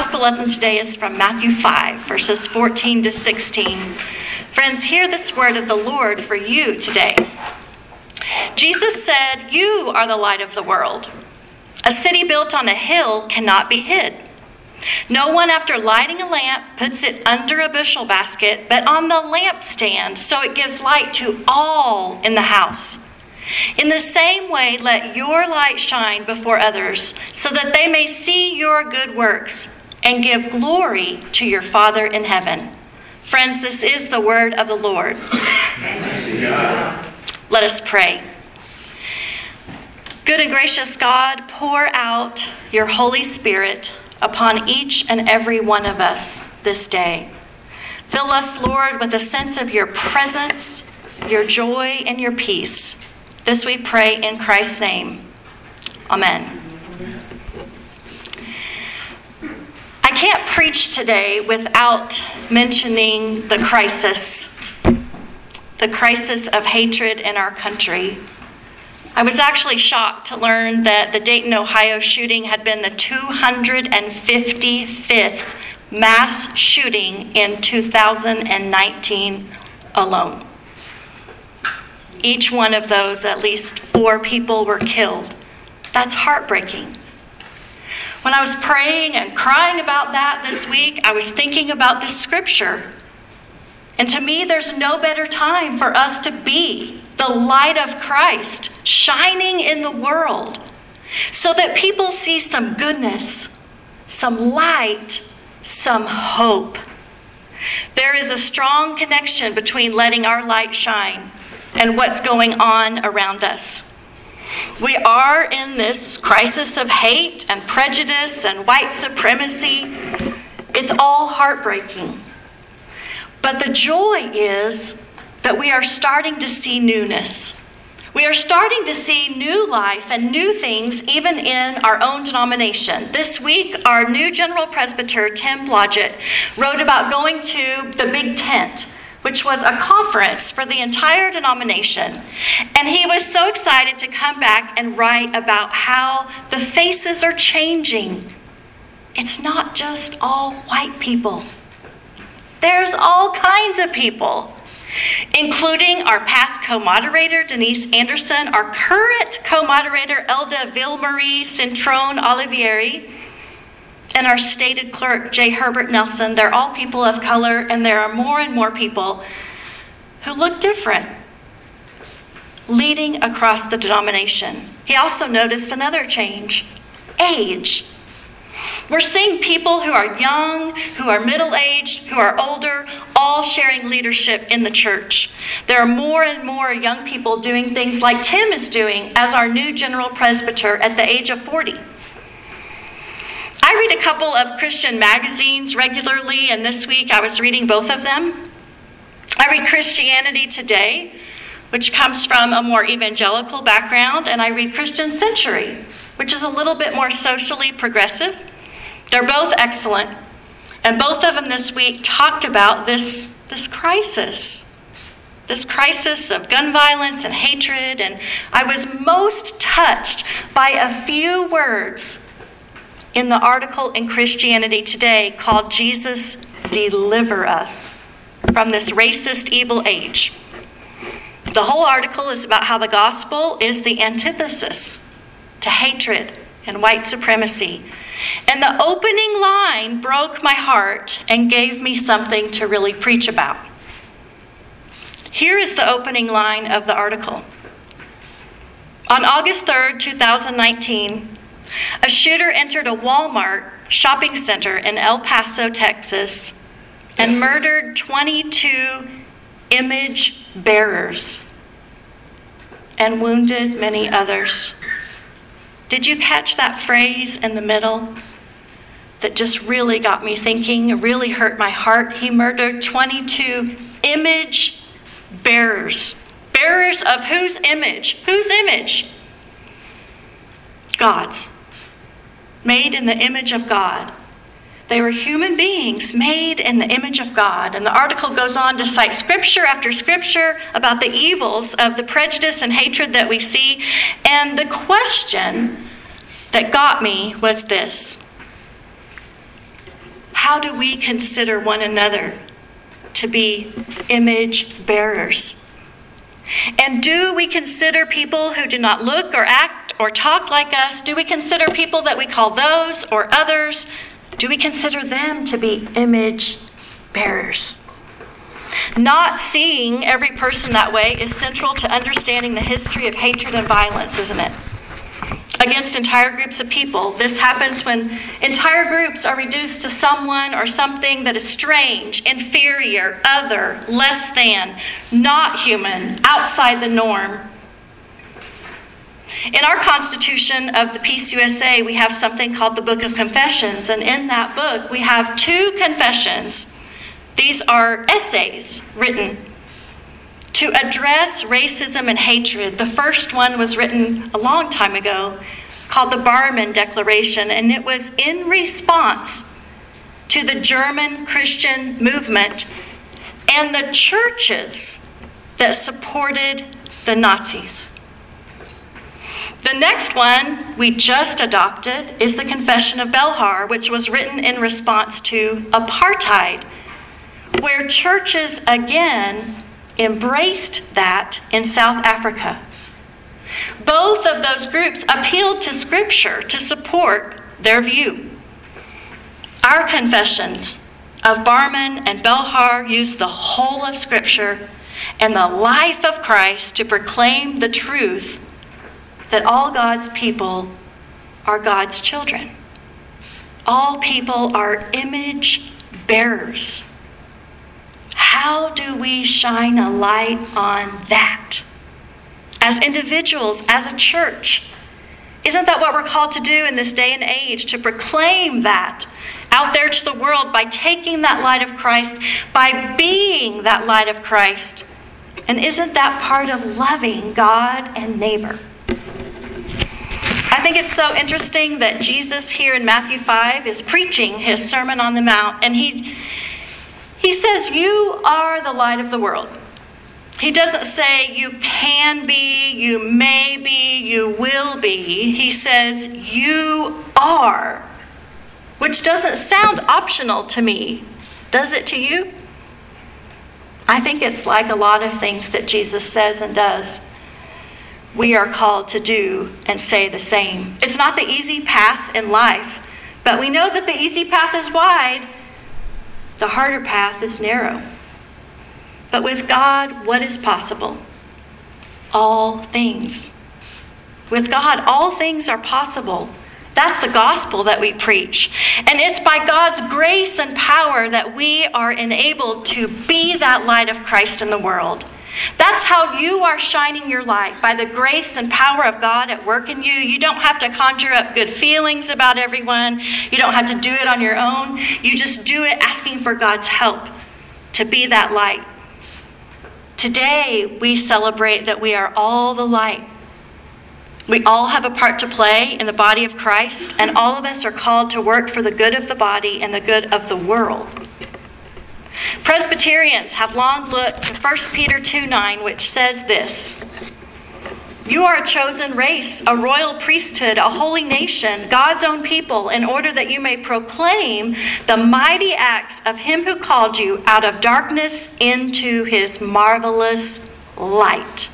gospel lesson today is from Matthew 5, verses 14 to 16. Friends, hear this word of the Lord for you today. Jesus said, "You are the light of the world. A city built on a hill cannot be hid. No one, after lighting a lamp, puts it under a bushel basket, but on the lampstand, so it gives light to all in the house. In the same way, let your light shine before others, so that they may see your good works and give glory to your Father in heaven." Friends, this is the word of the Lord. Let us pray. Good and gracious God, pour out your Holy Spirit upon each and every one of us this day. Fill us, Lord, with a sense of your presence, your joy, and your peace. This we pray in Christ's name. Amen. I can't preach today without mentioning the crisis of hatred in our country. I was actually shocked to learn that the Dayton, Ohio shooting had been the 255th mass shooting in 2019 alone. Each one of those, at least 4 people were killed. That's heartbreaking. When I was praying and crying about that this week, I was thinking about this scripture. And to me, there's no better time for us to be the light of Christ shining in the world so that people see some goodness, some light, some hope. There is a strong connection between letting our light shine and what's going on around us. We are in this crisis of hate and prejudice and white supremacy. It's all heartbreaking. But the joy is that we are starting to see newness. We are starting to see new life and new things even in our own denomination. This week, our new General Presbyter, Tim Blodgett, wrote about going to the Big Tent, which was a conference for the entire denomination. And he was so excited to come back and write about how the faces are changing. It's not just all white people. There's all kinds of people, including our past co-moderator, Denise Anderson, our current co-moderator, Elda Ville-Marie Cintrone Olivieri, and our stated clerk, J. Herbert Nelson. They're all people of color, and there are more and more people who look different leading across the denomination. He also noticed another change: age. We're seeing people who are young, who are middle-aged, who are older, all sharing leadership in the church. There are more and more young people doing things like Tim is doing as our new General Presbyter at the age of 40. I read a couple of Christian magazines regularly, and this week I was reading both of them. I read Christianity Today, which comes from a more evangelical background, and I read Christian Century, which is a little bit more socially progressive. They're both excellent, and both of them this week talked about this crisis of gun violence and hatred, and I was most touched by a few words in the article in Christianity Today called "Jesus, Deliver Us from this Racist Evil Age." The whole article is about how the gospel is the antithesis to hatred and white supremacy. And the opening line broke my heart and gave me something to really preach about. Here is the opening line of the article. On August 3rd, 2019, a shooter entered a Walmart shopping center in El Paso, Texas, and murdered 22 image bearers and wounded many others. Did you catch that phrase in the middle that just really got me thinking? It really hurt my heart. He murdered 22 image bearers. Bearers of whose image? Whose image? God's. Made in the image of God. They were human beings made in the image of God. And the article goes on to cite scripture after scripture about the evils of the prejudice and hatred that we see. And the question that got me was this: how do we consider one another to be image bearers? And do we consider people who do not look or act or talk like us? Do we consider people that we call those or others? Do we consider them to be image bearers? Not seeing every person that way is central to understanding the history of hatred and violence, isn't it? Against entire groups of people. This happens when entire groups are reduced to someone or something that is strange, inferior, other, less than, not human, outside the norm. In our Constitution of the Peace USA, we have something called the Book of Confessions, and in that book we have 2 confessions. These are essays written to address racism and hatred. The first one was written a long time ago, called the Barmen Declaration, and it was in response to the German Christian movement and the churches that supported the Nazis. The next one we just adopted is the Confession of Belhar, which was written in response to apartheid, where churches again embraced that in South Africa. Both of those groups appealed to Scripture to support their view. Our confessions of Barmen and Belhar use the whole of Scripture and the life of Christ to proclaim the truth that all God's people are God's children. All people are image bearers. How do we shine a light on that? As individuals, as a church. Isn't that what we're called to do in this day and age? To proclaim that out there to the world by taking that light of Christ, by being that light of Christ. And isn't that part of loving God and neighbor? I think it's so interesting that Jesus here in Matthew 5 is preaching his Sermon on the Mount, and he says, you are the light of the world. He doesn't say you can be, you may be, you will be. He says you are, which doesn't sound optional to me. Does it to you? I think it's like a lot of things that Jesus says and does. We are called to do and say the same. It's not the easy path in life, but we know that the easy path is wide. The harder path is narrow. But with God, what is possible? All things. With God, all things are possible. That's the gospel that we preach. And it's by God's grace and power that we are enabled to be that light of Christ in the world. That's how you are shining your light, by the grace and power of God at work in you. You don't have to conjure up good feelings about everyone. You don't have to do it on your own. You just do it asking for God's help to be that light. Today, we celebrate that we are all the light. We all have a part to play in the body of Christ, and all of us are called to work for the good of the body and the good of the world. Presbyterians have long looked to 1 Peter 2:9, which says this: you are a chosen race, a royal priesthood, a holy nation, God's own people, in order that you may proclaim the mighty acts of him who called you out of darkness into his marvelous light.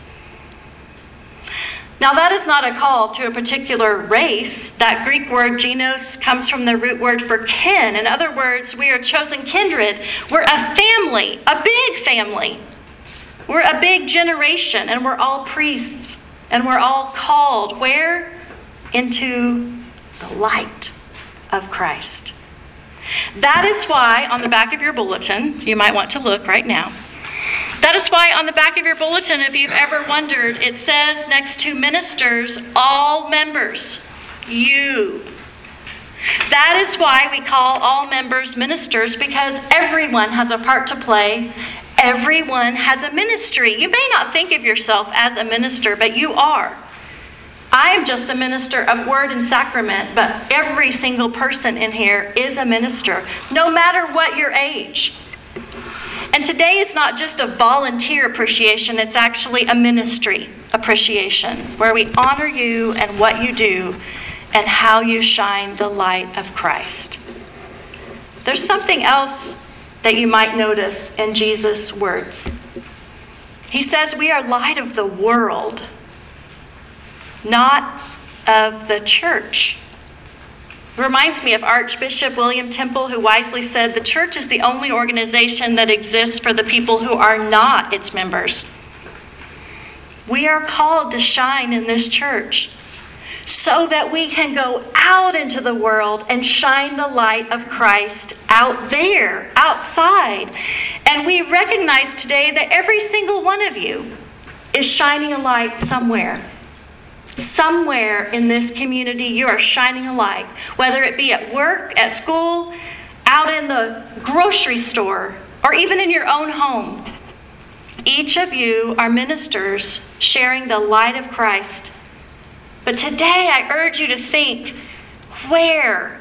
Now, that is not a call to a particular race. That Greek word genos comes from the root word for kin. In other words, we are chosen kindred. We're a family, a big family. We're a big generation, and we're all priests. And we're all called where? Into the light of Christ. That is why on the back of your bulletin, you might want to look right now. That is why on the back of your bulletin, if you've ever wondered, it says next to ministers, all members, you. That is why we call all members ministers, because everyone has a part to play. Everyone has a ministry. You may not think of yourself as a minister, but you are. I am just a minister of word and sacrament, but every single person in here is a minister, no matter what your age. And today is not just a volunteer appreciation, it's actually a ministry appreciation, where we honor you and what you do and how you shine the light of Christ. There's something else that you might notice in Jesus' words. He says we are light of the world, not of the church. It reminds me of Archbishop William Temple, who wisely said, the church is the only organization that exists for the people who are not its members. We are called to shine in this church so that we can go out into the world and shine the light of Christ out there, outside. And we recognize today that every single one of you is shining a light somewhere. Somewhere in this community, you are shining a light, whether it be at work, at school, out in the grocery store, or even in your own home. Each of you are ministers sharing the light of Christ. But today I urge you to think, where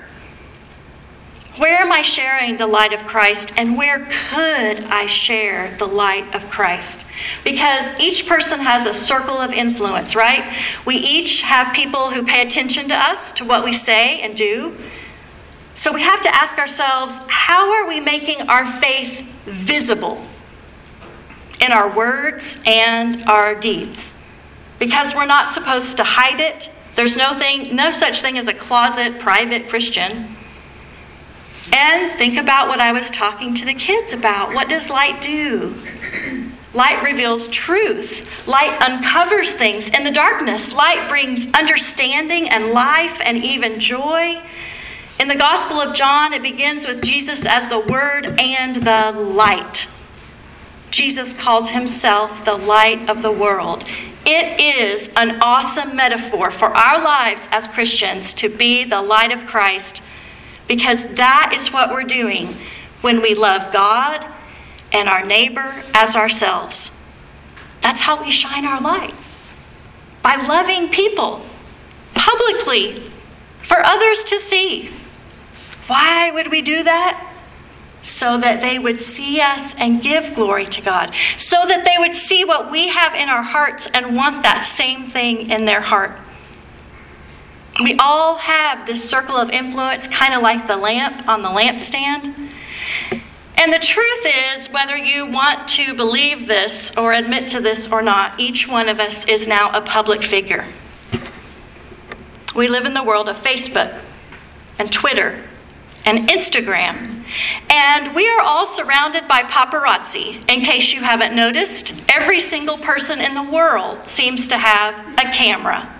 am I sharing the light of Christ, and where could I share the light of Christ? Because each person has a circle of influence, right? We each have people who pay attention to us, to what we say and do. So we have to ask ourselves, how are we making our faith visible in our words and our deeds? Because we're not supposed to hide it. There's no such thing as a closet private Christian. And think about what I was talking to the kids about. What does light do? Light reveals truth. Light uncovers things in the darkness. Light brings understanding and life and even joy. In the Gospel of John, it begins with Jesus as the Word and the light. Jesus calls himself the light of the world. It is an awesome metaphor for our lives as Christians to be the light of Christ, because that is what we're doing when we love God and our neighbor as ourselves. That's how we shine our light. By loving people publicly for others to see. Why would we do that? So that they would see us and give glory to God. So that they would see what we have in our hearts and want that same thing in their heart. We all have this circle of influence, kind of like the lamp on the lampstand. And the truth is, whether you want to believe this or admit to this or not, each one of us is now a public figure. We live in the world of Facebook and Twitter and Instagram. And we are all surrounded by paparazzi. In case you haven't noticed, every single person in the world seems to have a camera.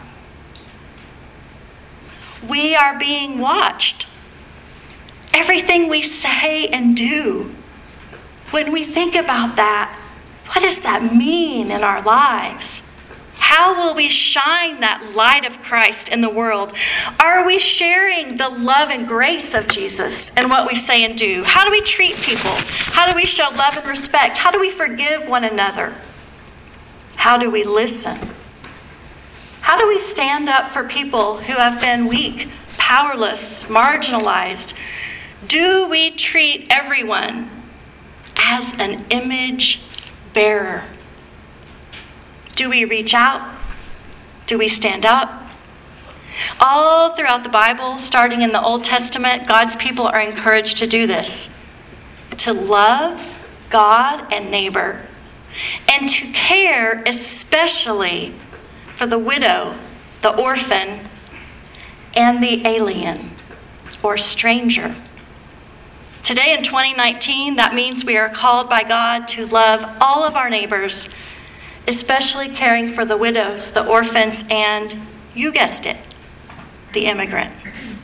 We are being watched. Everything we say and do. When we think about that, what does that mean in our lives? How will we shine that light of Christ in the world? Are we sharing the love and grace of Jesus in what we say and do? How do we treat people? How do we show love and respect? How do we forgive one another? How do we listen? How do we stand up for people who have been weak, powerless, marginalized? Do we treat everyone as an image bearer? Do we reach out? Do we stand up? All throughout the Bible, starting in the Old Testament, God's people are encouraged to do this. To love God and neighbor. And to care especially for the widow, the orphan, and the alien or stranger. Today in 2019, that means we are called by God to love all of our neighbors, especially caring for the widows, the orphans, and, you guessed it, the immigrant.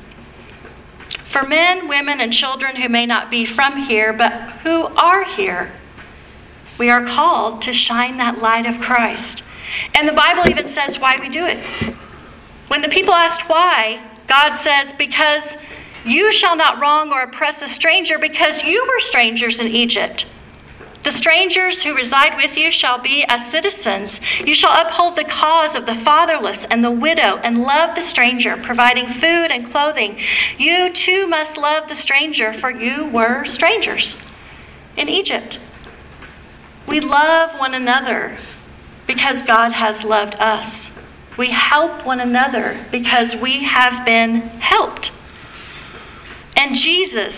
For men, women, and children who may not be from here, but who are here, we are called to shine that light of Christ. And the Bible even says why we do it. When the people asked why, God says, because you shall not wrong or oppress a stranger, because you were strangers in Egypt. The strangers who reside with you shall be as citizens. You shall uphold the cause of the fatherless and the widow and love the stranger, providing food and clothing. You too must love the stranger, for you were strangers in Egypt. We love one another because God has loved us. We help one another because we have been helped. And Jesus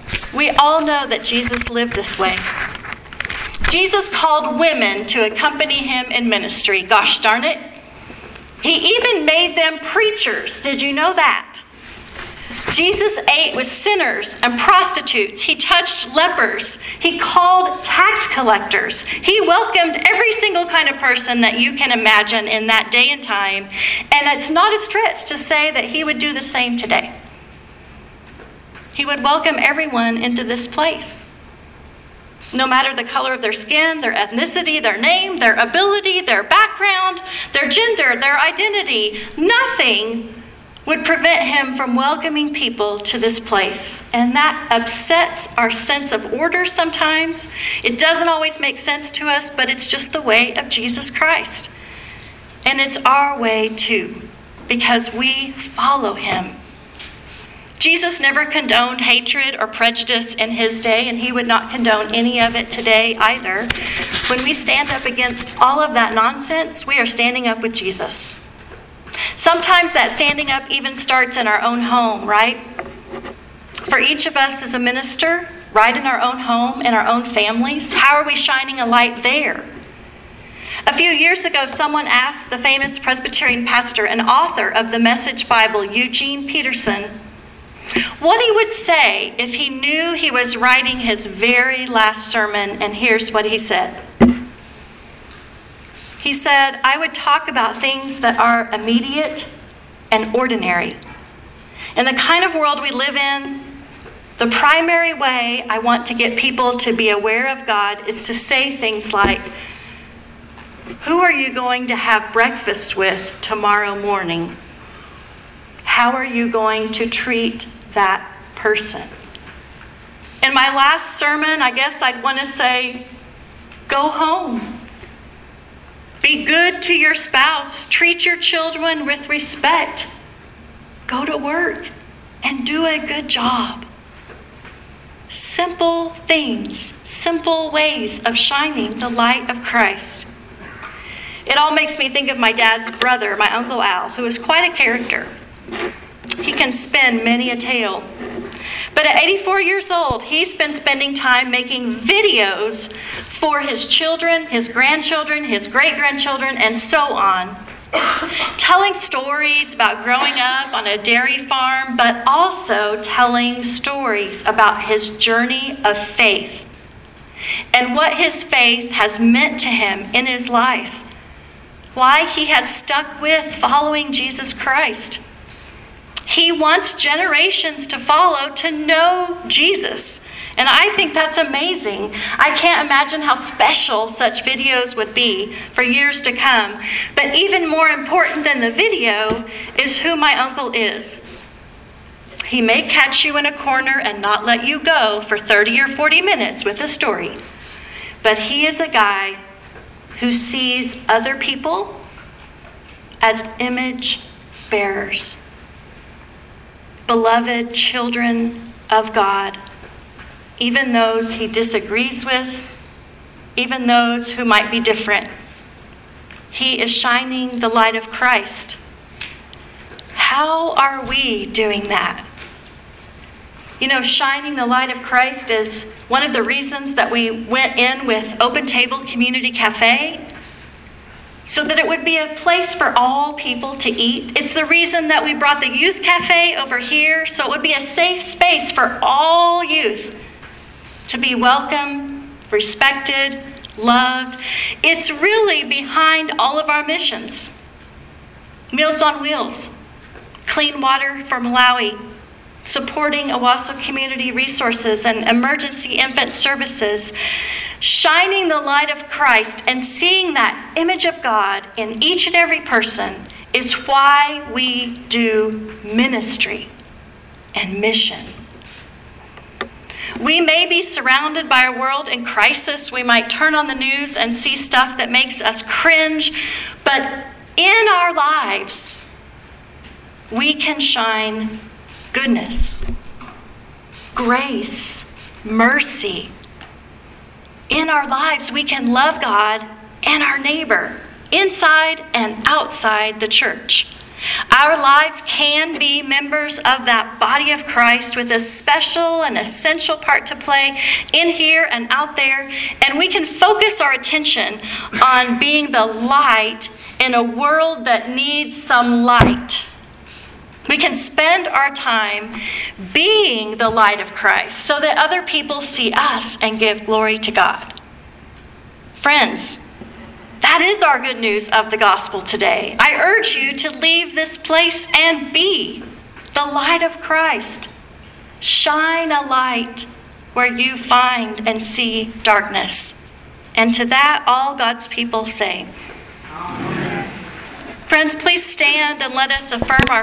We all know that Jesus lived this way. Jesus called women to accompany him in ministry. Gosh darn it. He even made them preachers. Did you know that? Jesus ate with sinners and prostitutes. He touched lepers. He called tax collectors. He welcomed every single kind of person that you can imagine in that day and time. And it's not a stretch to say that he would do the same today. He would welcome everyone into this place. No matter the color of their skin, their ethnicity, their name, their ability, their background, their gender, their identity, nothing would prevent him from welcoming people to this place. And that upsets our sense of order sometimes. It doesn't always make sense to us, but it's just the way of Jesus Christ. And it's our way too, because we follow him. Jesus never condoned hatred or prejudice in his day, and he would not condone any of it today either. When we stand up against all of that nonsense, we are standing up with Jesus. Sometimes that standing up even starts in our own home, right? For each of us as a minister, right in our own home, in our own families, how are we shining a light there? A few years ago, someone asked the famous Presbyterian pastor and author of the Message Bible, Eugene Peterson, what he would say if he knew he was writing his very last sermon, and here's what he said. He said, I would talk about things that are immediate and ordinary. In the kind of world we live in, the primary way I want to get people to be aware of God is to say things like, who are you going to have breakfast with tomorrow morning? How are you going to treat that person? In my last sermon, I guess I'd want to say, go home. Be good to your spouse. Treat your children with respect. Go to work and do a good job. Simple things, simple ways of shining the light of Christ. It all makes me think of my dad's brother, my Uncle Al, who is quite a character. He can spin many a tale. But at 84 years old, he's been spending time making videos for his children, his grandchildren, his great-grandchildren, and so on. Telling stories about growing up on a dairy farm, but also telling stories about his journey of faith and what his faith has meant to him in his life. Why he has stuck with following Jesus Christ. He wants generations to follow to know Jesus. And I think that's amazing. I can't imagine how special such videos would be for years to come. But even more important than the video is who my uncle is. He may catch you in a corner and not let you go for 30 or 40 minutes with a story. But he is a guy who sees other people as image bearers. Beloved children of God, even those he disagrees with, even those who might be different. He is shining the light of Christ. How are we doing that? You know, shining the light of Christ is one of the reasons that we went in with Open Table Community Cafe, so that it would be a place for all people to eat. It's the reason that we brought the youth cafe over here, so it would be a safe space for all youth to be welcome, respected, loved. It's really behind all of our missions. Meals on Wheels, clean water for Malawi, supporting Owasso Community Resources and emergency infant services, shining the light of Christ and seeing that image of God in each and every person is why we do ministry and mission. We may be surrounded by a world in crisis. We might turn on the news and see stuff that makes us cringe, but in our lives, we can shine goodness, grace, mercy. In our lives, we can love God and our neighbor, inside and outside the church. Our lives can be members of that body of Christ with a special and essential part to play in here and out there. And we can focus our attention on being the light in a world that needs some light. We can spend our time being the light of Christ so that other people see us and give glory to God. Friends, that is our good news of the gospel today. I urge you to leave this place and be the light of Christ. Shine a light where you find and see darkness. And to that, all God's people say, Amen. Friends, please stand and let us affirm our